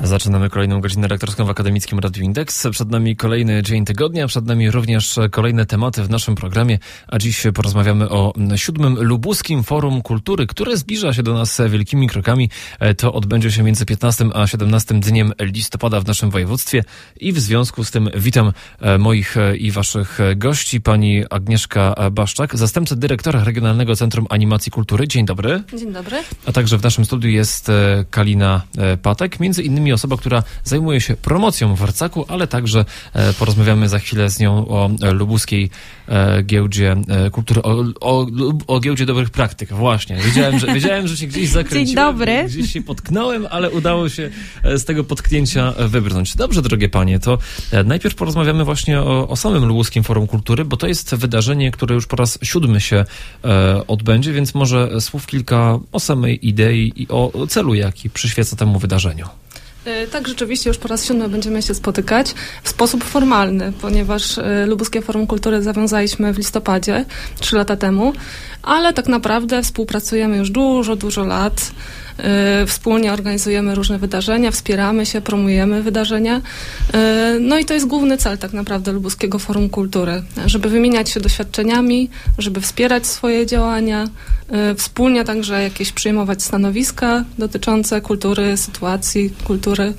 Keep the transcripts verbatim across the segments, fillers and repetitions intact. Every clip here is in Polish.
Zaczynamy kolejną godzinę lektorską w Akademickim Radiu Indeks. Przed nami kolejny dzień tygodnia, przed nami również kolejne tematy w naszym programie, a dziś porozmawiamy o siódmym Lubuskim Forum Kultury, które zbliża się do nas wielkimi krokami. To odbędzie się między piętnastym a siedemnastym dniem listopada w naszym województwie i w związku z tym witam moich i waszych gości. Pani Agnieszka Baszczak, zastępca dyrektora Regionalnego Centrum Animacji Kultury. Dzień dobry. Dzień dobry. A także w naszym studiu jest Kalina Patek, między innymi osoba, która zajmuje się promocją w Warcaku, ale także e, porozmawiamy za chwilę z nią o e, lubuskiej e, giełdzie e, kultury, o, o, o giełdzie dobrych praktyk. Właśnie. Wiedziałem, że, wiedziałem, że się gdzieś zakręciłem. Dzień dobry. Gdzieś się potknąłem, ale udało się z tego potknięcia wybrnąć. Dobrze, drogie panie, to e, najpierw porozmawiamy właśnie o, o samym Lubuskim Forum Kultury, bo to jest wydarzenie, które już po raz siódmy się e, odbędzie, więc może słów kilka o samej idei i o celu, jaki przyświeca temu wydarzeniu. Tak, rzeczywiście już po raz siódmy będziemy się spotykać w sposób formalny, ponieważ Lubuskie Forum Kultury zawiązaliśmy w listopadzie, trzy lata temu, ale tak naprawdę współpracujemy już dużo, dużo lat. Wspólnie organizujemy różne wydarzenia, wspieramy się, promujemy wydarzenia. No i to jest główny cel tak naprawdę Lubuskiego Forum Kultury, żeby wymieniać się doświadczeniami, żeby wspierać swoje działania, wspólnie także jakieś przyjmować stanowiska dotyczące kultury, sytuacji kultury.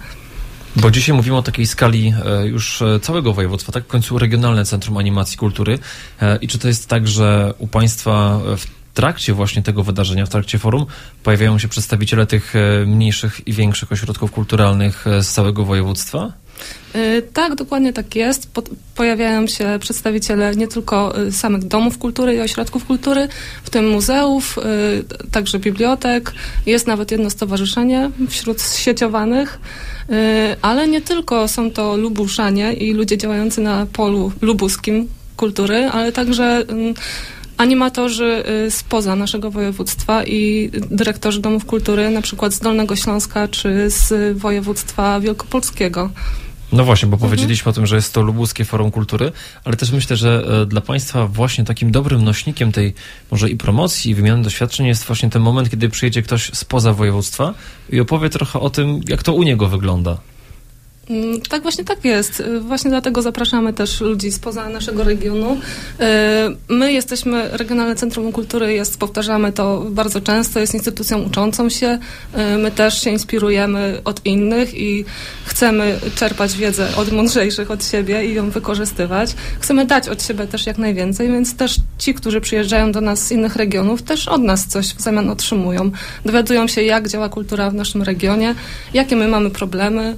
Bo dzisiaj mówimy o takiej skali już całego województwa, tak? W końcu Regionalne Centrum Animacji Kultury. I czy to jest tak, że u państwa w W trakcie właśnie tego wydarzenia, w trakcie forum, pojawiają się przedstawiciele tych mniejszych i większych ośrodków kulturalnych z całego województwa? Yy, tak, dokładnie tak jest. Po, pojawiają się przedstawiciele nie tylko y, samych domów kultury i ośrodków kultury, w tym muzeów, y, także bibliotek. Jest nawet jedno stowarzyszenie wśród zsieciowanych, y, ale nie tylko są to Lubuszanie i ludzie działający na polu lubuskim kultury, ale także y, animatorzy spoza naszego województwa i dyrektorzy domów kultury, na przykład z Dolnego Śląska czy z województwa wielkopolskiego. No właśnie, bo mhm. powiedzieliśmy o tym, że jest to Lubuskie Forum Kultury, ale też myślę, że dla państwa właśnie takim dobrym nośnikiem tej może i promocji, i wymiany doświadczeń jest właśnie ten moment, kiedy przyjedzie ktoś spoza województwa i opowie trochę o tym, jak to u niego wygląda. Tak, właśnie tak jest. Właśnie dlatego zapraszamy też ludzi spoza naszego regionu. My jesteśmy, Regionalne Centrum Kultury jest, powtarzamy to bardzo często, jest instytucją uczącą się. My też się inspirujemy od innych i chcemy czerpać wiedzę od mądrzejszych od siebie i ją wykorzystywać. Chcemy dać od siebie też jak najwięcej, więc też ci, którzy przyjeżdżają do nas z innych regionów, też od nas coś w zamian otrzymują. Dowiadują się, jak działa kultura w naszym regionie, jakie my mamy problemy.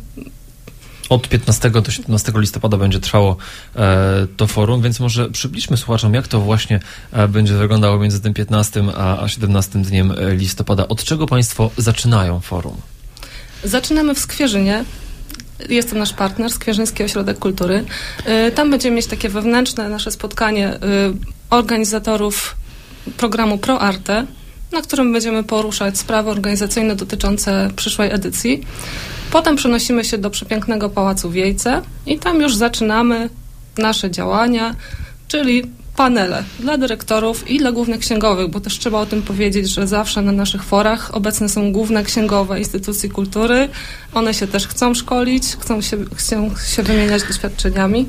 Od piętnastego do siedemnastego listopada będzie trwało e, to forum, więc może przybliżmy słuchaczom, jak to właśnie e, będzie wyglądało między tym piętnastym a siedemnastym dniem listopada. Od czego państwo zaczynają forum? Zaczynamy w Skwierzynie. Jest to nasz partner, Skwierzyński Ośrodek Kultury. E, tam będziemy mieć takie wewnętrzne nasze spotkanie e, organizatorów programu ProArte, na którym będziemy poruszać sprawy organizacyjne dotyczące przyszłej edycji. Potem przenosimy się do przepięknego Pałacu Wiejce i tam już zaczynamy nasze działania, czyli panele dla dyrektorów i dla głównych księgowych, bo też trzeba o tym powiedzieć, że zawsze na naszych forach obecne są główne księgowe instytucji kultury. One się też chcą szkolić, chcą się, chcą się wymieniać doświadczeniami.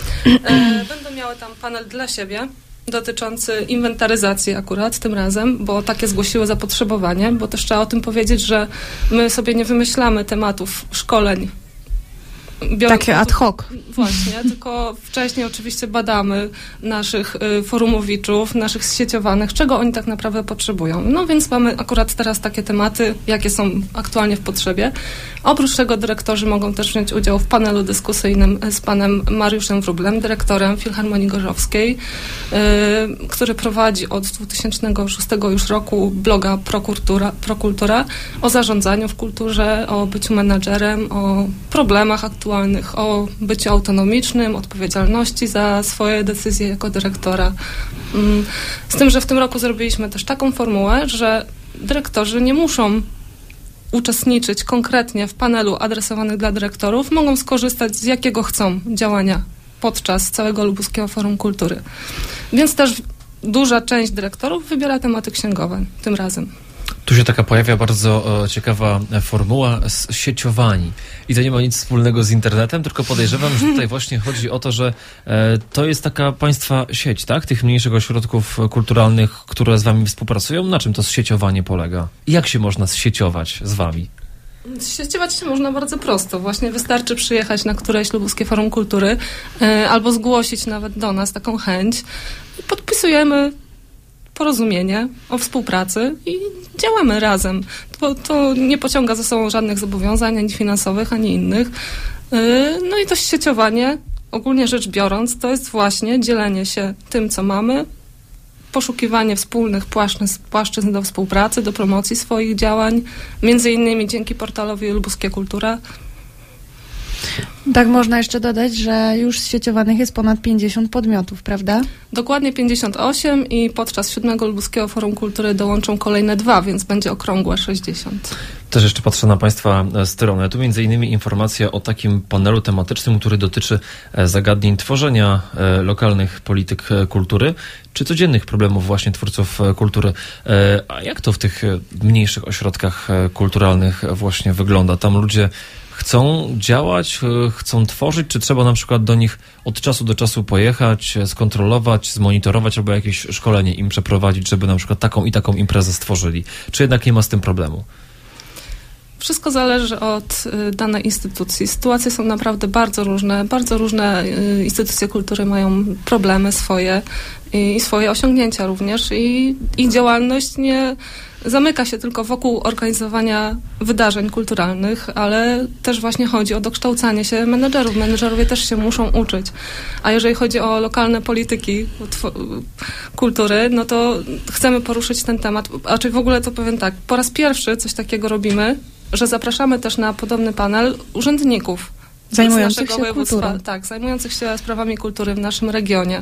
E, będą miały tam panel dla siebie, dotyczący inwentaryzacji akurat tym razem, bo takie zgłosiły zapotrzebowanie, bo też trzeba o tym powiedzieć, że my sobie nie wymyślamy tematów szkoleń. Biorę Takie ad hoc. Właśnie, tylko wcześniej oczywiście badamy naszych y, forumowiczów, naszych zsieciowanych, czego oni tak naprawdę potrzebują. No więc mamy akurat teraz takie tematy, jakie są aktualnie w potrzebie. Oprócz tego dyrektorzy mogą też wziąć udział w panelu dyskusyjnym z panem Mariuszem Wróblem, dyrektorem Filharmonii Gorzowskiej, y, który prowadzi od dwa tysiące szóstego już roku bloga Prokultura, Prokultura o zarządzaniu w kulturze, o byciu menadżerem, o problemach aktualnych, o byciu autonomicznym, odpowiedzialności za swoje decyzje jako dyrektora. Z tym, że w tym roku zrobiliśmy też taką formułę, że dyrektorzy nie muszą uczestniczyć konkretnie w panelu adresowanych dla dyrektorów, mogą skorzystać z jakiego chcą działania podczas całego Lubuskiego Forum Kultury. Więc też duża część dyrektorów wybiera tematy księgowe tym razem. Tu się taka pojawia bardzo o, ciekawa formuła sieciowani. I to nie ma nic wspólnego z internetem, tylko podejrzewam, że tutaj właśnie chodzi o to, że e, to jest taka państwa sieć, tak? Tych mniejszych ośrodków kulturalnych, które z wami współpracują. Na czym to sieciowanie polega? Jak się można zsieciować z wami? Sieciować się można bardzo prosto. Właśnie wystarczy przyjechać na któreś Lubuskie Forum Kultury e, albo zgłosić nawet do nas taką chęć. Podpisujemy porozumienie o współpracy i działamy razem. To, to nie pociąga za sobą żadnych zobowiązań, ani finansowych, ani innych. No i to sieciowanie, ogólnie rzecz biorąc, to jest właśnie dzielenie się tym, co mamy, poszukiwanie wspólnych płaszczyzn, płaszczyzn do współpracy, do promocji swoich działań, między innymi dzięki portalowi Lubuskie Kultura. Tak, można jeszcze dodać, że już zsieciowanych jest ponad pięćdziesiąt podmiotów, prawda? Dokładnie pięćdziesiąt osiem i podczas siódmego Lubuskiego Forum Kultury dołączą kolejne dwa, więc będzie okrągłe sześćdziesiąt. Też jeszcze patrzę na Państwa stronę. Tu między innymi informacja o takim panelu tematycznym, który dotyczy zagadnień tworzenia lokalnych polityk kultury, czy codziennych problemów właśnie twórców kultury. A jak to w tych mniejszych ośrodkach kulturalnych właśnie wygląda? Tam ludzie chcą działać, chcą tworzyć, czy trzeba na przykład do nich od czasu do czasu pojechać, skontrolować, zmonitorować albo jakieś szkolenie im przeprowadzić, żeby na przykład taką i taką imprezę stworzyli? Czy jednak nie ma z tym problemu? Wszystko zależy od danej instytucji. Sytuacje są naprawdę bardzo różne. Bardzo różne instytucje kultury mają problemy swoje i swoje osiągnięcia również. I ich działalność nie zamyka się tylko wokół organizowania wydarzeń kulturalnych, ale też właśnie chodzi o dokształcanie się menedżerów. Menedżerowie też się muszą uczyć. A jeżeli chodzi o lokalne polityki kultury, no to chcemy poruszyć ten temat. A czy w ogóle to powiem tak, po raz pierwszy coś takiego robimy, że zapraszamy też na podobny panel urzędników zajmujących się kulturą. Tak, zajmujących się sprawami kultury w naszym regionie.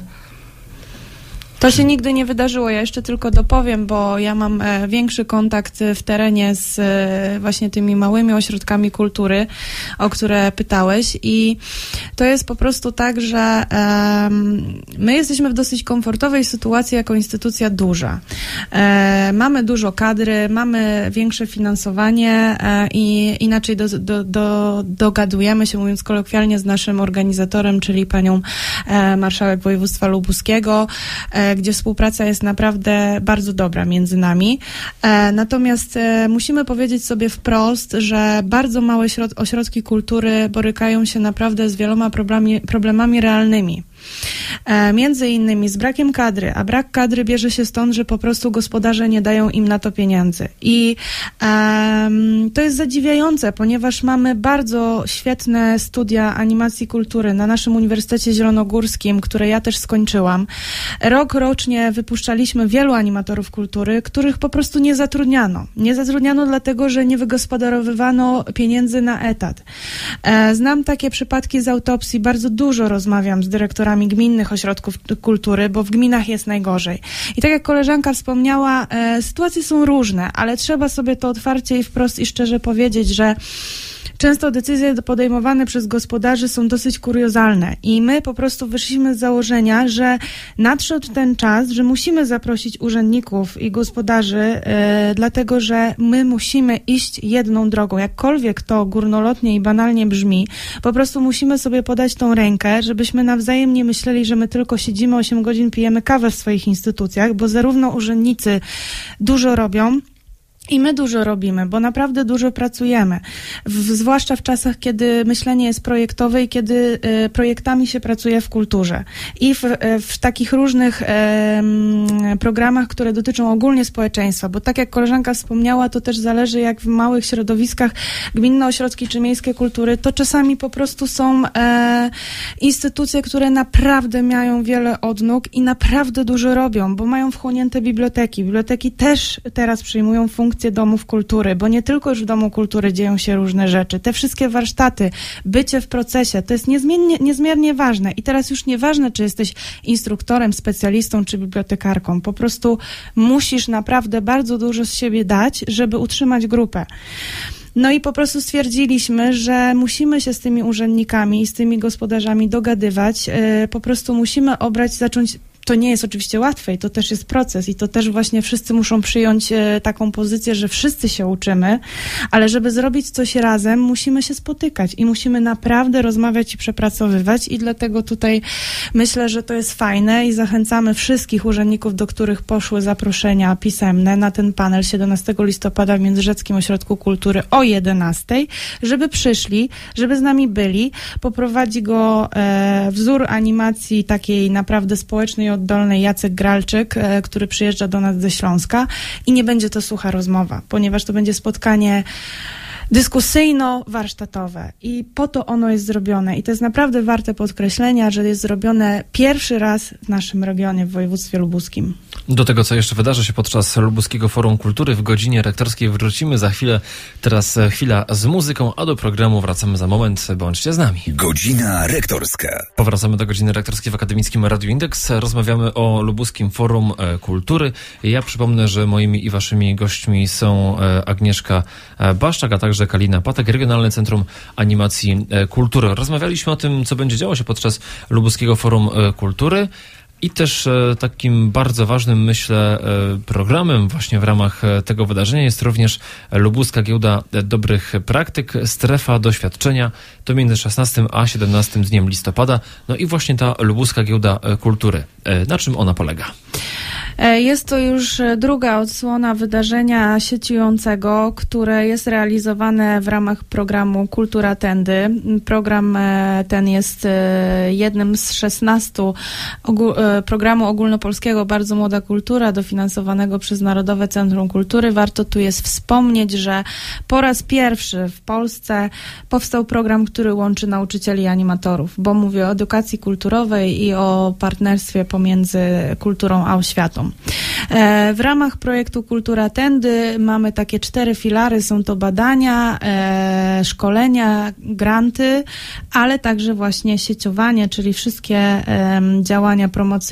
To się nigdy nie wydarzyło. Ja jeszcze tylko dopowiem, bo ja mam e, większy kontakt w terenie z e, właśnie tymi małymi ośrodkami kultury, o które pytałeś, i to jest po prostu tak, że e, my jesteśmy w dosyć komfortowej sytuacji jako instytucja duża. E, mamy dużo kadry, mamy większe finansowanie e, i inaczej do, do, do, dogadujemy się, mówiąc kolokwialnie, z naszym organizatorem, czyli panią e, marszałek województwa lubuskiego, e, gdzie współpraca jest naprawdę bardzo dobra między nami. E, natomiast e, musimy powiedzieć sobie wprost, że bardzo małe środ- ośrodki kultury borykają się naprawdę z wieloma problemami, problemami realnymi. E, między innymi z brakiem kadry, a brak kadry bierze się stąd, że po prostu gospodarze nie dają im na to pieniędzy. I e, to jest zadziwiające, ponieważ mamy bardzo świetne studia animacji kultury na naszym Uniwersytecie Zielonogórskim, które ja też skończyłam. Rok rocznie wypuszczaliśmy wielu animatorów kultury, których po prostu nie zatrudniano. Nie zatrudniano dlatego, że nie wygospodarowywano pieniędzy na etat. E, znam takie przypadki z autopsji, bardzo dużo rozmawiam z dyrektorami gminnych ośrodków kultury, bo w gminach jest najgorzej. I tak jak koleżanka wspomniała, e, sytuacje są różne, ale trzeba sobie to otwarcie i wprost i szczerze powiedzieć, że często decyzje podejmowane przez gospodarzy są dosyć kuriozalne i my po prostu wyszliśmy z założenia, że nadszedł ten czas, że musimy zaprosić urzędników i gospodarzy, e, dlatego że my musimy iść jedną drogą. Jakkolwiek to górnolotnie i banalnie brzmi, po prostu musimy sobie podać tą rękę, żebyśmy nawzajem nie myśleli, że my tylko siedzimy osiem godzin, pijemy kawę w swoich instytucjach, bo zarówno urzędnicy dużo robią, i my dużo robimy, bo naprawdę dużo pracujemy. W, zwłaszcza w czasach, kiedy myślenie jest projektowe i kiedy y, projektami się pracuje w kulturze. I w, y, w takich różnych y, y, programach, które dotyczą ogólnie społeczeństwa, bo tak jak koleżanka wspomniała, to też zależy, jak w małych środowiskach gminne ośrodki czy miejskie kultury, to czasami po prostu są y, instytucje, które naprawdę mają wiele odnóg i naprawdę dużo robią, bo mają wchłonięte biblioteki. Biblioteki też teraz przyjmują funkcję domów kultury, bo nie tylko już w Domu Kultury dzieją się różne rzeczy. Te wszystkie warsztaty, bycie w procesie, to jest niezmiernie, niezmiernie ważne. I teraz już nieważne, czy jesteś instruktorem, specjalistą, czy bibliotekarką. Po prostu musisz naprawdę bardzo dużo z siebie dać, żeby utrzymać grupę. No i po prostu stwierdziliśmy, że musimy się z tymi urzędnikami i z tymi gospodarzami dogadywać. Po prostu musimy obrać, zacząć to nie jest oczywiście łatwe i to też jest proces i to też właśnie wszyscy muszą przyjąć e, taką pozycję, że wszyscy się uczymy, ale żeby zrobić coś razem, musimy się spotykać i musimy naprawdę rozmawiać i przepracowywać i dlatego tutaj myślę, że to jest fajne i zachęcamy wszystkich urzędników, do których poszły zaproszenia pisemne na ten panel siedemnastego listopada w Międzyrzeckim Ośrodku Kultury o jedenastej, żeby przyszli, żeby z nami byli. Poprowadzi go e, wzór animacji takiej naprawdę społecznej, oddolnej Jacek Gralczyk, e, który przyjeżdża do nas ze Śląska i nie będzie to sucha rozmowa, ponieważ to będzie spotkanie dyskusyjno-warsztatowe i po to ono jest zrobione i to jest naprawdę warte podkreślenia, że jest zrobione pierwszy raz w naszym regionie, w województwie lubuskim. Do tego, co jeszcze wydarzy się podczas Lubuskiego Forum Kultury w godzinie rektorskiej wrócimy za chwilę. Teraz chwila z muzyką, a do programu wracamy za moment. Bądźcie z nami. Godzina rektorska. Powracamy do godziny rektorskiej w Akademickim Radiu Indeks. Rozmawiamy o Lubuskim Forum Kultury. Ja przypomnę, że moimi i waszymi gośćmi są Agnieszka Baszczak, a także Kalina Patek, Regionalne Centrum Animacji Kultury. Rozmawialiśmy o tym, co będzie działo się podczas Lubuskiego Forum Kultury i też takim bardzo ważnym, myślę, programem właśnie w ramach tego wydarzenia jest również Lubuska Giełda Dobrych Praktyk, Strefa Doświadczenia. To między szesnastym a siedemnastym dniem listopada. No i właśnie ta Lubuska Giełda Kultury. Na czym ona polega? Jest to już druga odsłona wydarzenia sieciującego, które jest realizowane w ramach programu Kultura Tędy. Program ten jest jednym z szesnastu ogó- programu ogólnopolskiego Bardzo Młoda Kultura, dofinansowanego przez Narodowe Centrum Kultury. Warto tu jest wspomnieć, że po raz pierwszy w Polsce powstał program, który łączy nauczycieli i animatorów, bo mówię o edukacji kulturowej i o partnerstwie pomiędzy kulturą a oświatą. W ramach projektu Kultura Tędy mamy takie cztery filary. Są to badania, e, szkolenia, granty, ale także właśnie sieciowanie, czyli wszystkie e, działania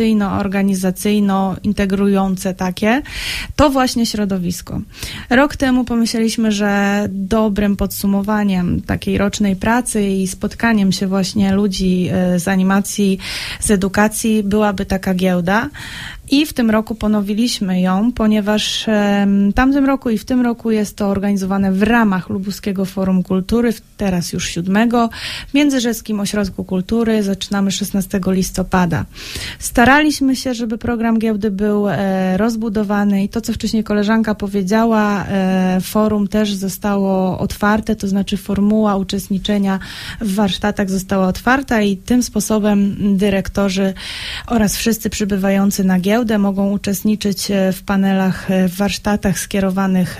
promocyjno-organizacyjno-integrujące takie. To właśnie środowisko. Rok temu pomyśleliśmy, że dobrym podsumowaniem takiej rocznej pracy i spotkaniem się właśnie ludzi e, z animacji, z edukacji byłaby taka giełda. I w tym roku ponowiliśmy ją, ponieważ e, w tamtym roku i w tym roku jest to organizowane w ramach Lubuskiego Forum Kultury, teraz już siódmego, w Międzyrzeckim Ośrodku Kultury. Zaczynamy szesnastego listopada. Staraliśmy się, żeby program giełdy był e, rozbudowany i to, co wcześniej koleżanka powiedziała, e, forum też zostało otwarte, to znaczy formuła uczestniczenia w warsztatach została otwarta i tym sposobem dyrektorzy oraz wszyscy przybywający na giełdę mogą uczestniczyć w panelach, w warsztatach skierowanych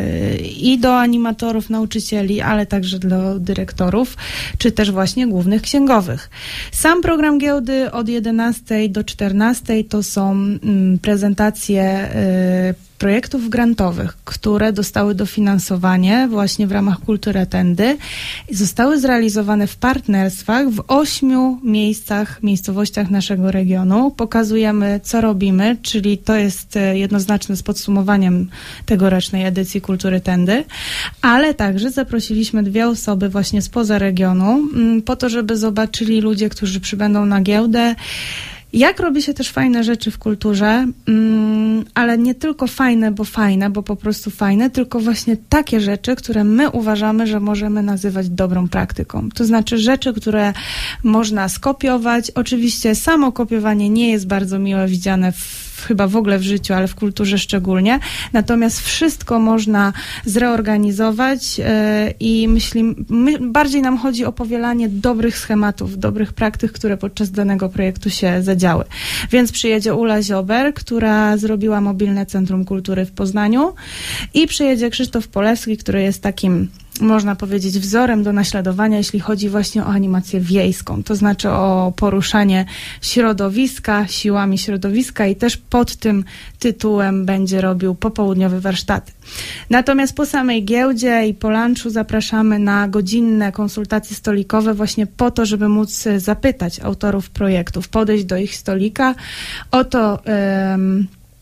i do animatorów, nauczycieli, ale także do dyrektorów, czy też właśnie głównych księgowych. Sam program giełdy od jedenastej do czternastej to są prezentacje projektów grantowych, które dostały dofinansowanie właśnie w ramach Kultury Tędy i zostały zrealizowane w partnerstwach w ośmiu miejscach, miejscowościach naszego regionu. Pokazujemy, co robimy, czyli to jest jednoznaczne z podsumowaniem tegorocznej edycji Kultury Tędy, ale także zaprosiliśmy dwie osoby właśnie spoza regionu, po to, żeby zobaczyli ludzie, którzy przybędą na giełdę, jak robi się też fajne rzeczy w kulturze, mm, ale nie tylko fajne, bo fajne, bo po prostu fajne, tylko właśnie takie rzeczy, które my uważamy, że możemy nazywać dobrą praktyką. To znaczy rzeczy, które można skopiować. Oczywiście samo kopiowanie nie jest bardzo miłe widziane w chyba w ogóle w życiu, ale w kulturze szczególnie. Natomiast wszystko można zreorganizować yy, i myśli, my, bardziej nam chodzi o powielanie dobrych schematów, dobrych praktyk, które podczas danego projektu się zadziały. Więc przyjedzie Ula Ziober, która zrobiła mobilne Centrum Kultury w Poznaniu i przyjedzie Krzysztof Polewski, który jest takim, można powiedzieć, wzorem do naśladowania, jeśli chodzi właśnie o animację wiejską, to znaczy o poruszanie środowiska, siłami środowiska i też pod tym tytułem będzie robił popołudniowe warsztaty. Natomiast po samej giełdzie i po lunchu zapraszamy na godzinne konsultacje stolikowe właśnie po to, żeby móc zapytać autorów projektów, podejść do ich stolika o to, um,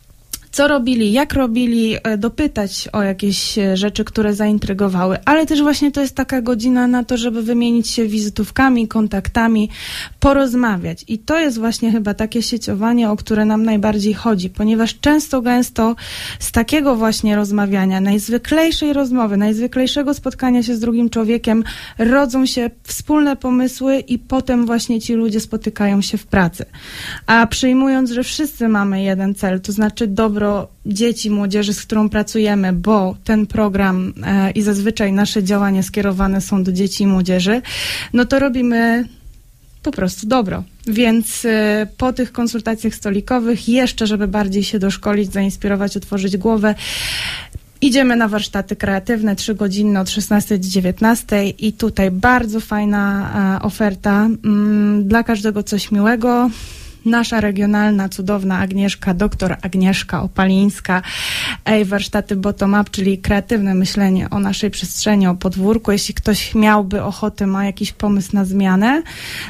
co robili, jak robili, dopytać o jakieś rzeczy, które zaintrygowały, ale też właśnie to jest taka godzina na to, żeby wymienić się wizytówkami, kontaktami, porozmawiać. I to jest właśnie chyba takie sieciowanie, o które nam najbardziej chodzi, ponieważ często, gęsto z takiego właśnie rozmawiania, najzwyklejszej rozmowy, najzwyklejszego spotkania się z drugim człowiekiem rodzą się wspólne pomysły i potem właśnie ci ludzie spotykają się w pracy. A przyjmując, że wszyscy mamy jeden cel, to znaczy dobro dzieci, młodzieży, z którą pracujemy, bo ten program e, i zazwyczaj nasze działania skierowane są do dzieci i młodzieży, no to robimy po prostu dobro. Więc e, po tych konsultacjach stolikowych jeszcze, żeby bardziej się doszkolić, zainspirować, otworzyć głowę, idziemy na warsztaty kreatywne, trzygodzinne od szesnastej do dziewiętnastej i tutaj bardzo fajna e, oferta. Mm, dla każdego coś miłego. Nasza regionalna, cudowna Agnieszka, doktor Agnieszka Opalińska, ej, warsztaty bottom-up, czyli kreatywne myślenie o naszej przestrzeni, o podwórku. Jeśli ktoś miałby ochotę, ma jakiś pomysł na zmianę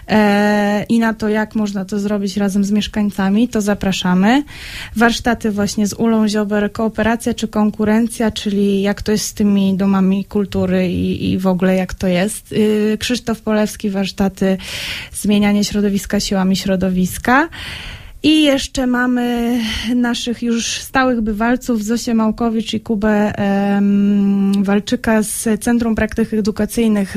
e, i na to, jak można to zrobić razem z mieszkańcami, to zapraszamy. Warsztaty właśnie z Ulą Ziober, kooperacja czy konkurencja, czyli jak to jest z tymi domami kultury i, i w ogóle jak to jest. Yy, Krzysztof Polewski, warsztaty zmienianie środowiska siłami środowiska. I jeszcze mamy naszych już stałych bywalców, Zosię Małkowicz i Kubę um, Walczyka z Centrum Praktyk Edukacyjnych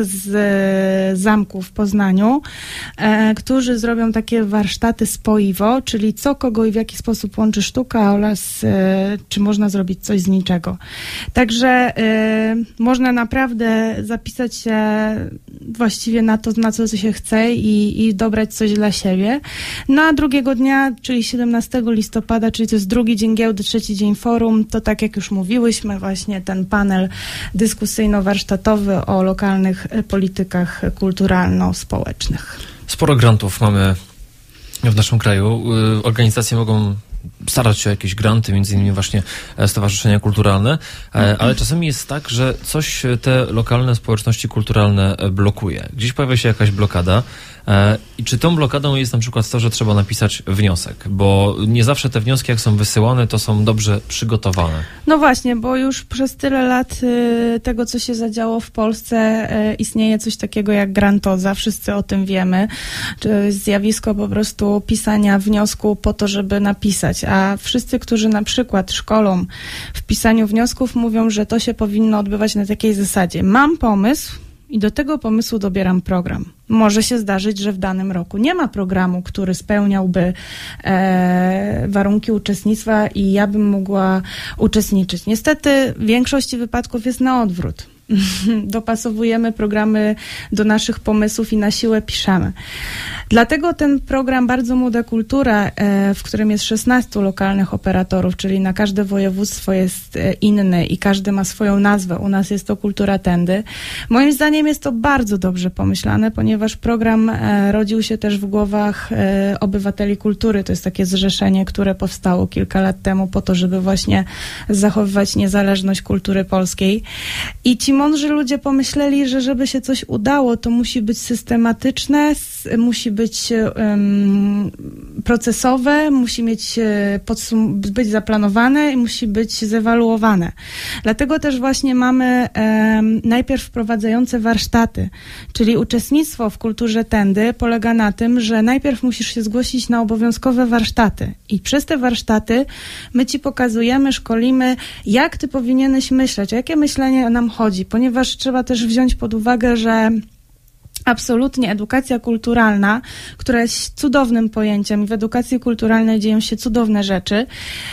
z Zamku w Poznaniu, e, którzy zrobią takie warsztaty spoiwo, czyli co, kogo i w jaki sposób łączy sztuka oraz e, czy można zrobić coś z niczego. Także e, można naprawdę zapisać się właściwie na to, na co się chce i, i dobrać coś dla siebie. No a drugiego dnia, czyli siedemnastego listopada, czyli to jest drugi dzień giełdy, trzeci dzień forum, to tak jak już mówiłyśmy, właśnie ten panel dyskusyjno-warsztatowy o lokalnych politykach kulturalno-społecznych. Sporo grantów mamy w naszym kraju. Organizacje mogą starać się o jakieś granty, między innymi właśnie stowarzyszenia kulturalne, ale czasami jest tak, że coś te lokalne społeczności kulturalne blokuje. Gdzieś pojawia się jakaś blokada i czy tą blokadą jest na przykład to, że trzeba napisać wniosek, bo nie zawsze te wnioski, jak są wysyłane, to są dobrze przygotowane. No właśnie, bo już przez tyle lat y, tego, co się zadziało w Polsce, y, istnieje coś takiego jak grantoza, wszyscy o tym wiemy. To jest zjawisko po prostu pisania wniosku po to, żeby napisać, a wszyscy, którzy na przykład szkolą w pisaniu wniosków, mówią, że to się powinno odbywać na takiej zasadzie. Mam pomysł i do tego pomysłu dobieram program. Może się zdarzyć, że w danym roku nie ma programu, który spełniałby e, warunki uczestnictwa i ja bym mogła uczestniczyć. Niestety w większości wypadków jest na odwrót. Dopasowujemy programy do naszych pomysłów i na siłę piszemy. Dlatego ten program Bardzo Młoda Kultura, w którym jest szesnastu lokalnych operatorów, czyli na każde województwo jest inny i każdy ma swoją nazwę. U nas jest to Kultura Tędy. Moim zdaniem jest to bardzo dobrze pomyślane, ponieważ program rodził się też w głowach obywateli kultury. To jest takie zrzeszenie, które powstało kilka lat temu po to, żeby właśnie zachowywać niezależność kultury polskiej. I ci mądrzy ludzie pomyśleli, że żeby się coś udało, to musi być systematyczne, musi być um, procesowe, musi mieć podsum- być zaplanowane i musi być zewaluowane. Dlatego też właśnie mamy um, najpierw wprowadzające warsztaty, czyli uczestnictwo w Kulturze Tędy polega na tym, że najpierw musisz się zgłosić na obowiązkowe warsztaty i przez te warsztaty my ci pokazujemy, szkolimy, jak ty powinieneś myśleć, o jakie myślenie nam chodzi, ponieważ trzeba też wziąć pod uwagę, że absolutnie edukacja kulturalna, która jest cudownym pojęciem i w edukacji kulturalnej dzieją się cudowne rzeczy,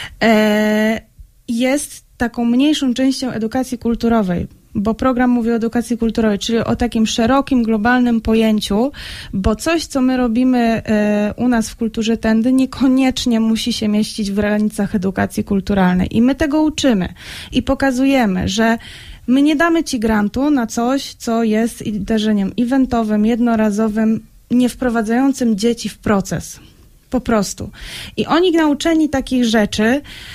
e, jest taką mniejszą częścią edukacji kulturowej, bo program mówi o edukacji kulturowej, czyli o takim szerokim, globalnym pojęciu, bo coś, co my robimy e, u nas w Kulturze Tędy, niekoniecznie musi się mieścić w granicach edukacji kulturalnej. I my tego uczymy i pokazujemy, że my nie damy ci grantu na coś, co jest zdarzeniem eventowym, jednorazowym, nie wprowadzającym dzieci w proces. Po prostu. I oni nauczeni takich rzeczy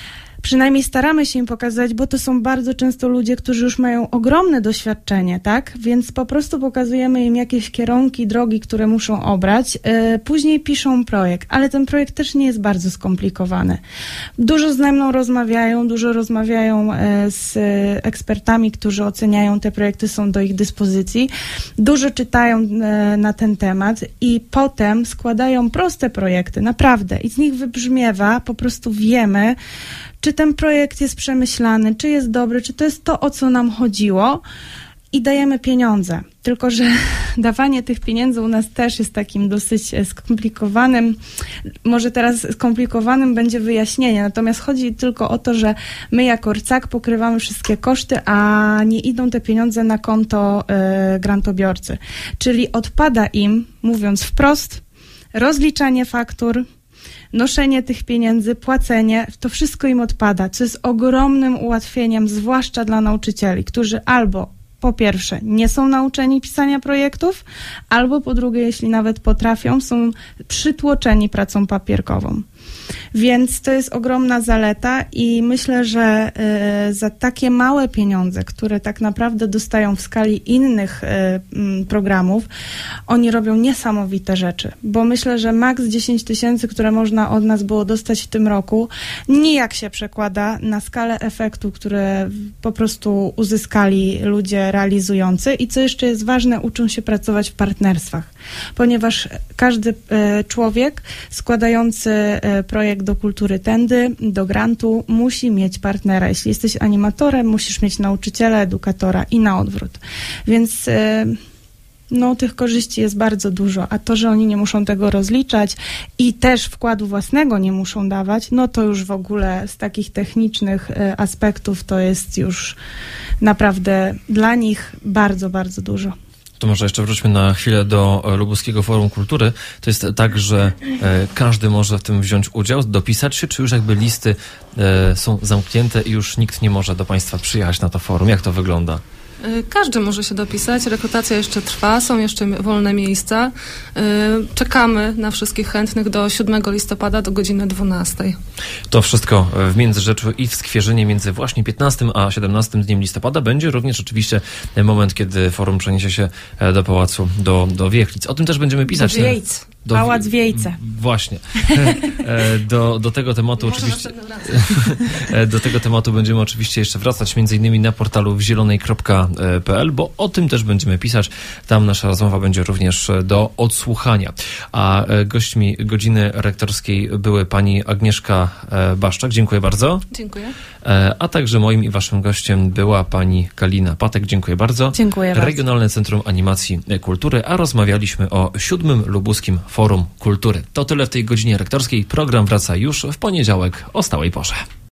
Przynajmniej staramy się im pokazać, bo to są bardzo często ludzie, którzy już mają ogromne doświadczenie, tak? Więc po prostu pokazujemy im jakieś kierunki, drogi, które muszą obrać. Później piszą projekt, ale ten projekt też nie jest bardzo skomplikowany. Dużo ze mną rozmawiają, dużo rozmawiają z ekspertami, którzy oceniają te projekty, są do ich dyspozycji. Dużo czytają na ten temat i potem składają proste projekty, naprawdę. I z nich wybrzmiewa, po prostu wiemy, czy ten projekt jest przemyślany, czy jest dobry, czy to jest to, o co nam chodziło i dajemy pieniądze. Tylko że dawanie tych pieniędzy u nas też jest takim dosyć skomplikowanym, może teraz skomplikowanym będzie wyjaśnienie, natomiast chodzi tylko o to, że my jako R C A K pokrywamy wszystkie koszty, a nie idą te pieniądze na konto y, grantobiorcy. Czyli odpada im, mówiąc wprost, rozliczanie faktur, noszenie tych pieniędzy, płacenie, to wszystko im odpada, co jest ogromnym ułatwieniem, zwłaszcza dla nauczycieli, którzy albo po pierwsze nie są nauczeni pisania projektów, albo po drugie, jeśli nawet potrafią, są przytłoczeni pracą papierkową. Więc to jest ogromna zaleta i myślę, że y, za takie małe pieniądze, które tak naprawdę dostają w skali innych y, y, programów, oni robią niesamowite rzeczy, bo myślę, że maks dziesięć tysięcy, które można od nas było dostać w tym roku, nijak się przekłada na skalę efektu, które po prostu uzyskali ludzie realizujący i co jeszcze jest ważne, uczą się pracować w partnerstwach, ponieważ każdy y, człowiek składający y, projekt do Kultury Tędy, do grantu, musi mieć partnera. Jeśli jesteś animatorem, musisz mieć nauczyciela, edukatora i na odwrót. Więc no, tych korzyści jest bardzo dużo, a to, że oni nie muszą tego rozliczać i też wkładu własnego nie muszą dawać, no to już w ogóle z takich technicznych aspektów to jest już naprawdę dla nich bardzo, bardzo dużo. To może jeszcze wróćmy na chwilę do Lubuskiego Forum Kultury. To jest tak, że e, każdy może w tym wziąć udział, dopisać się, czy już jakby listy e, są zamknięte i już nikt nie może do Państwa przyjechać na to forum? Jak to wygląda? Każdy może się dopisać, rekrutacja jeszcze trwa, są jeszcze wolne miejsca. Czekamy na wszystkich chętnych do siódmego listopada do godziny dwunastej. To wszystko w Międzyrzeczu i w Skwierzynie między właśnie piętnastym a siedemnastym dniem listopada. Będzie również oczywiście moment, kiedy forum przeniesie się do pałacu, do, do Wiechlic. O tym też będziemy pisać. Do Wiejc. Do Pałac Wiejce. Właśnie. Do, do tego tematu Może oczywiście do tego tematu będziemy oczywiście jeszcze wracać, między innymi na portalu wzielonej kropka p l, bo o tym też będziemy pisać. Tam nasza rozmowa będzie również do odsłuchania. A gośćmi godziny rektorskiej były pani Agnieszka Baszczak. Dziękuję bardzo. Dziękuję. A także moim i waszym gościem była pani Kalina Patek. Dziękuję bardzo. Dziękuję bardzo. Regionalne Centrum Animacji Kultury, a rozmawialiśmy o siódmym Lubuskim Forum Kultury. To tyle w tej godzinie rektorskiej. Program wraca już w poniedziałek o stałej porze.